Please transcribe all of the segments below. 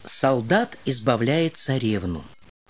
Солдат избавляет царевну.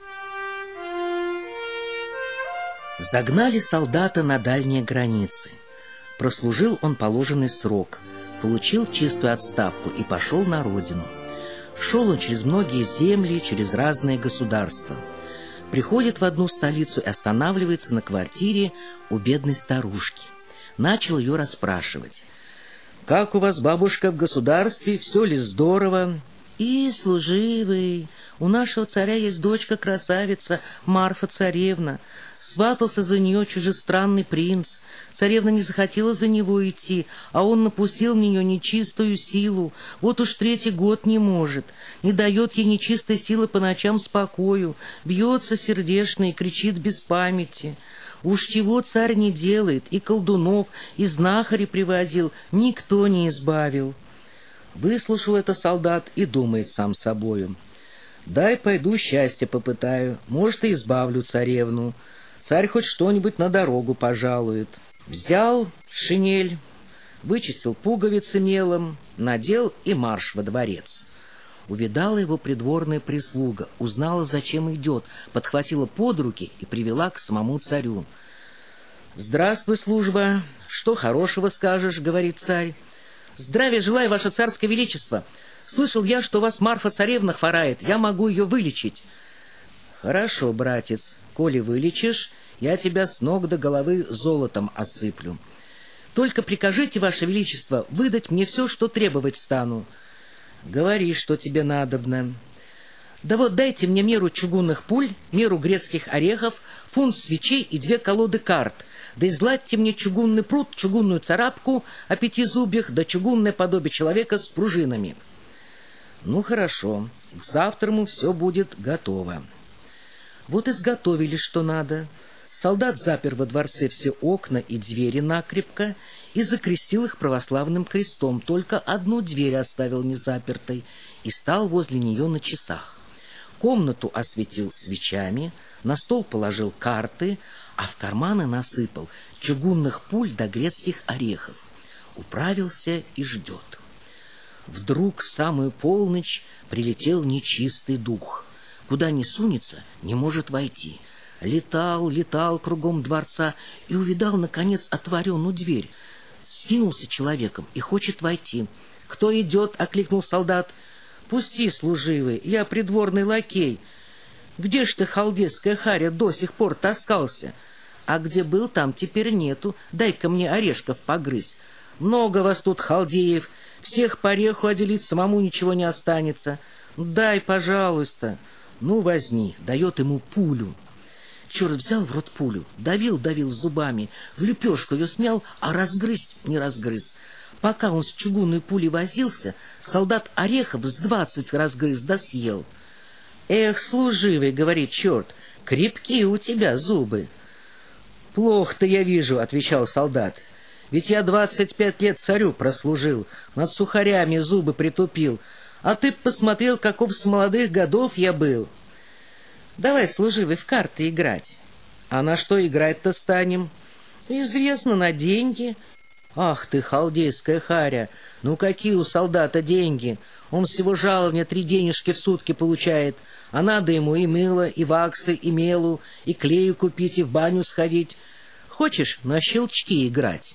Загнали солдата на дальние границы. Прослужил он положенный срок, получил чистую отставку и пошел на родину. Шел он через многие земли, через разные государства. Приходит в одну столицу и останавливается на квартире у бедной старушки. Начал ее расспрашивать. «Как у вас, бабушка, в государстве? Все ли здорово?» «И, служивый, у нашего царя есть дочка-красавица Марфа-царевна. Сватался за нее чужестранный принц. Царевна не захотела за него идти, а он напустил в нее нечистую силу. Вот уж 3-й год не может. Не дает ей нечистой силы по ночам спокою. Бьется сердечно и кричит без памяти. Уж чего царь не делает, и колдунов, и знахарей привозил, никто не избавил». Выслушал это солдат и думает сам собою. «Дай пойду счастье попытаю, может, и избавлю царевну. Царь хоть что-нибудь на дорогу пожалует». Взял шинель, вычистил пуговицы мелом, надел и марш во дворец. Увидала его придворная прислуга, узнала, зачем идет, подхватила под руки и привела к самому царю. «Здравствуй, служба, что хорошего скажешь?» — говорит царь. «Здравия желаю, ваше царское величество. Слышал я, что у вас Марфа-царевна хворает. Я могу ее вылечить». «Хорошо, братец, коли вылечишь, я тебя с ног до головы золотом осыплю. Только прикажите, ваше величество, выдать мне все, что требовать стану». «Говори, что тебе надобно». «Да вот дайте мне меру чугунных пуль, меру грецких орехов, фунт свечей и 2 колоды карт. Да изгладьте мне чугунный прут, чугунную царапку о 5 зубьях, да чугунное подобие человека с пружинами». «Ну, хорошо, к завтраму все будет готово». Вот изготовили, что надо. Солдат запер во дворце все окна и двери накрепко и закрестил их православным крестом, только одну дверь оставил незапертой и стал возле нее на часах. Комнату осветил свечами, на стол положил карты, а в карманы насыпал чугунных пуль до грецких орехов. Управился и ждет. Вдруг в самую полночь прилетел нечистый дух. Куда ни сунется, не может войти. Летал кругом дворца и увидал, наконец, отворенную дверь. Скинулся человеком и хочет войти. «Кто идет?» — окликнул солдат. «Пусти, служивый, я придворный лакей. Где ж ты, халдейская харя, до сих пор таскался? А где был, там теперь нету. Дай-ка мне орешков погрызть. Много вас тут, халдеев, всех по ореху отделить, самому ничего не останется. Дай, пожалуйста». «Ну, возьми», — дает ему пулю. Черт взял в рот пулю, давил зубами, в лепешку ее смял, а разгрызть не разгрыз. Пока он с чугунной пулей возился, солдат орехов с 20 разгрыз да съел. «Эх, служивый, — говорит черт, — крепкие у тебя зубы». «Плохо-то я вижу, — отвечал солдат, — ведь я 25 лет царю прослужил, над сухарями зубы притупил, а ты б посмотрел, каков с молодых годов я был». «Давай, служивый, в карты играть». «А на что играть-то станем?» «Известно, на деньги». «Ах ты, халдейская харя, ну какие у солдата деньги? Он всего жалования 3 денежки в сутки получает, а надо ему и мыло, и ваксы, и мелу, и клею купить, и в баню сходить. Хочешь на щелчки играть?»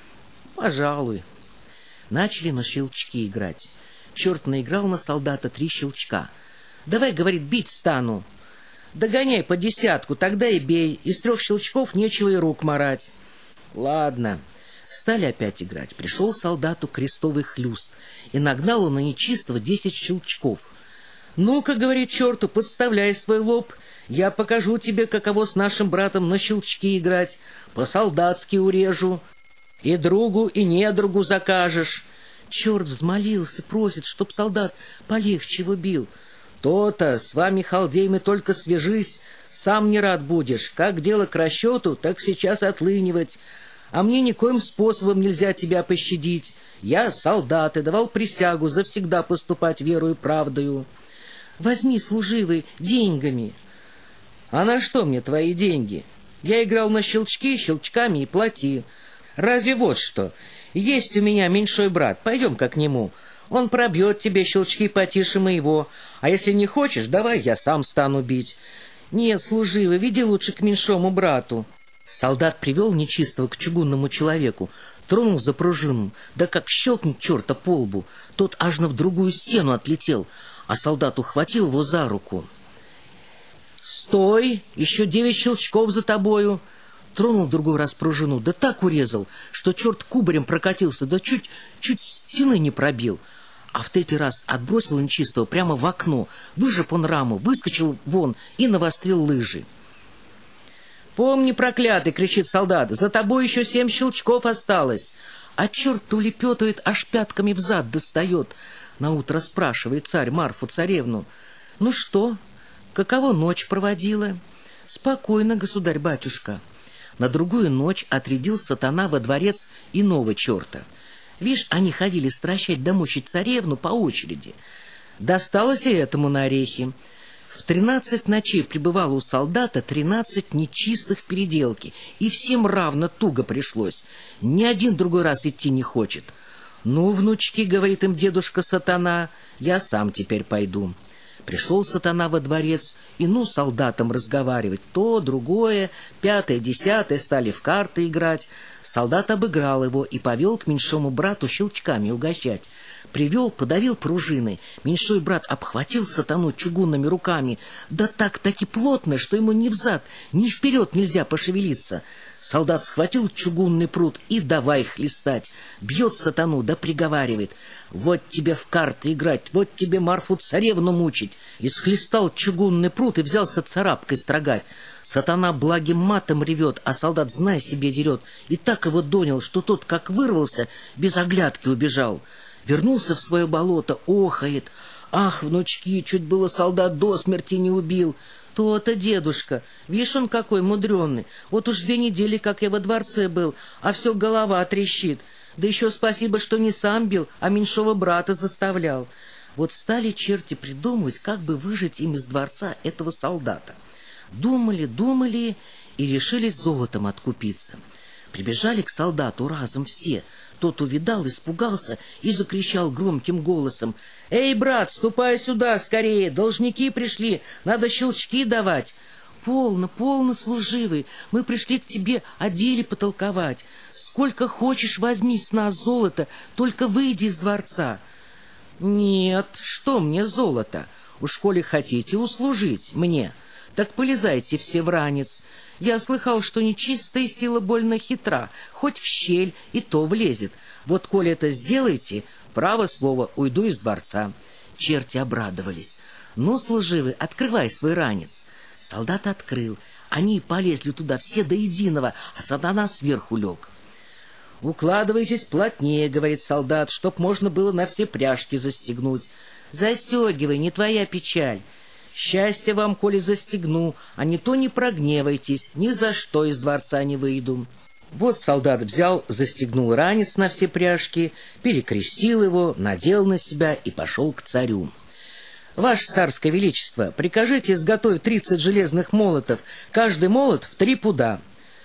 «Пожалуй». Начали на щелчки играть. Черт наиграл на солдата 3 щелчка. «Давай, — говорит, — бить стану». «Догоняй по 10, тогда и бей. Из 3 щелчков нечего и рук марать». «Ладно». Стали опять играть. Пришел солдату крестовый хлюст, и нагнал он на нечистого 10 щелчков. «Ну-ка, — говорит черту, — подставляй свой лоб. Я покажу тебе, каково с нашим братом на щелчки играть. По-солдатски урежу. И другу, и недругу закажешь». Черт взмолился, просит, чтоб солдат полегче его бил. «То-то, с вами, халдеями, только свяжись, сам не рад будешь. Как дело к расчету, так сейчас отлынивать. А мне никоим способом нельзя тебя пощадить. Я солдат и давал присягу завсегда поступать верою и правдою». «Возьми, служивый, деньгами». «А на что мне твои деньги? Я играл на щелчки, щелчками и плати. Разве вот что, есть у меня меньшой брат, пойдем-ка к нему. Он пробьет тебе щелчки потише моего. А если не хочешь, давай я сам стану бить. Нет, служивый, веди лучше к меньшому брату. Солдат привел нечистого к чугунному человеку, тронул за пружину, да как щелкнет черта по лбу, тот аж на в другую стену отлетел, а солдат ухватил его за руку. «Стой! Еще 9 щелчков за тобою!» Тронул другой раз пружину, да так урезал, что черт кубарем прокатился, да чуть стены не пробил. А в 3-й раз отбросил нечистого прямо в окно, выжег он раму, выскочил вон и навострил лыжи. «Помни, проклятый!» — кричит солдат. «За тобой еще 7 щелчков осталось!» А черт улепетывает, аж пятками взад достает. Наутро спрашивает царь Марфу царевну: «Ну что, каково ночь проводила?» «Спокойно, государь-батюшка». На другую ночь отрядил сатана во дворец иного черта. Вишь, они ходили стращать да мучить царевну по очереди. Досталось и этому на орехи. В 13 ночей пребывало у солдата 13 нечистых в переделке, и всем равно туго пришлось. Ни один другой раз идти не хочет. «Ну, внучки, — говорит им дедушка сатана, — я сам теперь пойду». Пришел сатана во дворец, и ну солдатам разговаривать. То, другое, 5-е, 10-е стали в карты играть. Солдат обыграл его и повел к меньшому брату щелчками угощать. Привел, подавил пружиной. Меньшой брат обхватил сатану чугунными руками, да так-таки плотно, что ему ни взад, ни вперед нельзя пошевелиться. Солдат схватил чугунный прут и давай хлестать. Бьет сатану, да приговаривает: «Вот тебе в карты играть, вот тебе Марфу царевну мучить». И схлестал чугунный прут и взялся царапкой строгать. Сатана благим матом ревет, а солдат, знай себе, дерет. И так его донял, что тот, как вырвался, без оглядки убежал. Вернулся в свое болото, охает: «Ах, внучки, чуть было солдат до смерти не убил». «То-то, дедушка, видишь, он какой мудрёный. Вот уж 2 недели, как я во дворце был, а все голова трещит. Да еще спасибо, что не сам бил, а меньшого брата заставлял». Вот стали черти придумывать, как бы выжать им из дворца этого солдата. Думали, думали и решились золотом откупиться. Прибежали к солдату разом все. Тот увидал, испугался и закричал громким голосом: «Эй, брат, ступай сюда скорее, должники пришли, надо щелчки давать». «Полно, полно, служивый, мы пришли к тебе о деле потолковать. Сколько хочешь возьми с нас золота, только выйди из дворца». «Нет, что мне золото? Уж коли хотите услужить мне, так полезайте все в ранец. Я слыхал, что нечистая сила больно хитра, хоть в щель и то влезет. Вот коли это сделаете, право слово, уйду из дворца». Черти обрадовались. «Ну, служивый, открывай свой ранец». Солдат открыл. Они полезли туда все до единого, а сатана сверху лег. «Укладывайтесь плотнее, — говорит солдат, — чтоб можно было на все пряжки застегнуть». «Застегивай, не твоя печаль. Счастье вам, коли застегну, а не то не прогневайтесь, ни за что из дворца не выйду». Вот солдат взял, застегнул ранец на все пряжки, перекрестил его, надел на себя и пошел к царю. «Ваше царское величество, прикажите изготовить 30 железных молотов, каждый молот в 3 пуда».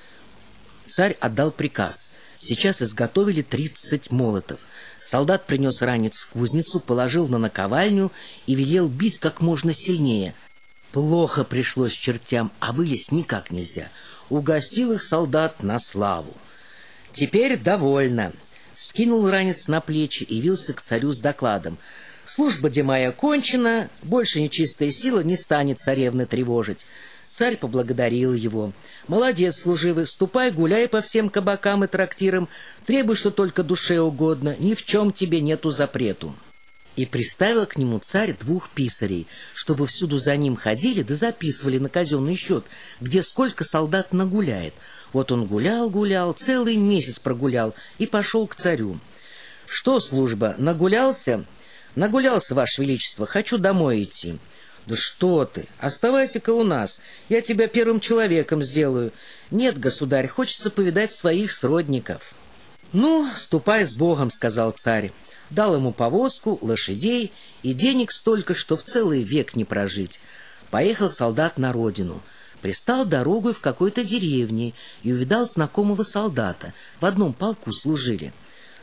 Царь отдал приказ. Сейчас изготовили 30 молотов. Солдат принес ранец в кузницу, положил на наковальню и велел бить как можно сильнее. Плохо пришлось чертям, а вылезть никак нельзя. Угостил их солдат на славу. «Теперь довольно». Скинул ранец на плечи и явился к царю с докладом: «Служба де моя кончена, больше нечистая сила не станет царевны тревожить». Царь поблагодарил его. «Молодец, служивый, ступай, гуляй по всем кабакам и трактирам, требуй, что только душе угодно, ни в чем тебе нету запрету». И приставил к нему царь 2 писарей, чтобы всюду за ним ходили да записывали на казенный счет, где сколько солдат нагуляет. Вот он гулял, целый месяц прогулял и пошел к царю. «Что, служба, нагулялся?» «Нагулялся, ваше величество, хочу домой идти». «Да что ты, оставайся-ка у нас, я тебя первым человеком сделаю». «Нет, государь, хочется повидать своих сродников». «Ну, ступай с Богом», — сказал царь. Дал ему повозку, лошадей и денег столько, что в целый век не прожить. Поехал солдат на родину. Пристал дорогой в какой-то деревне и увидал знакомого солдата. В одном полку служили.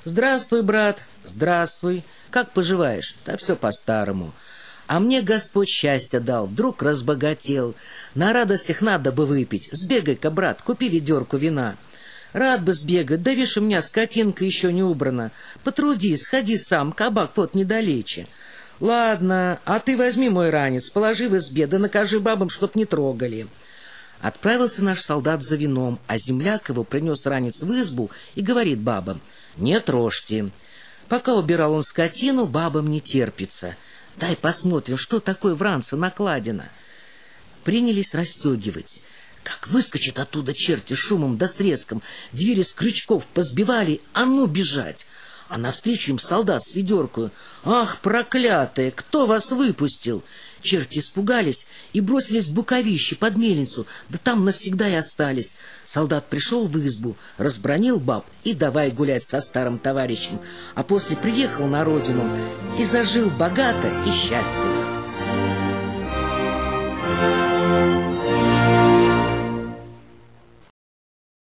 Здравствуй, брат, здравствуй. Как поживаешь? Да все по-старому. А мне Господь счастье дал, вдруг разбогател. На радостях надо бы выпить. Сбегай-ка, брат, купи ведерку вина. Рад бы сбегать, да вишь, у меня скотинка еще не убрана. Потрудись, сходи сам, кабак вот недалече. Ладно, а ты возьми мой ранец, положи в избе, да накажи бабам, чтоб не трогали. Отправился наш солдат за вином, а земляк его принес ранец в избу и говорит бабам: «Не трожьте». Пока убирал он скотину, бабам не терпится. «Дай посмотрим, что такое в ранце накладено». Принялись расстегивать. Как выскочит оттуда черти шумом да с треском, двери с крючков позбивали, а ну бежать. А навстречу им солдат с ведеркою. «Ах, проклятые, кто вас выпустил?» Черти испугались и бросились в буковище под мельницу, да там навсегда и остались. Солдат пришел в избу, разбранил баб и давай гулять со старым товарищем, а после приехал на родину и зажил богато и счастливо.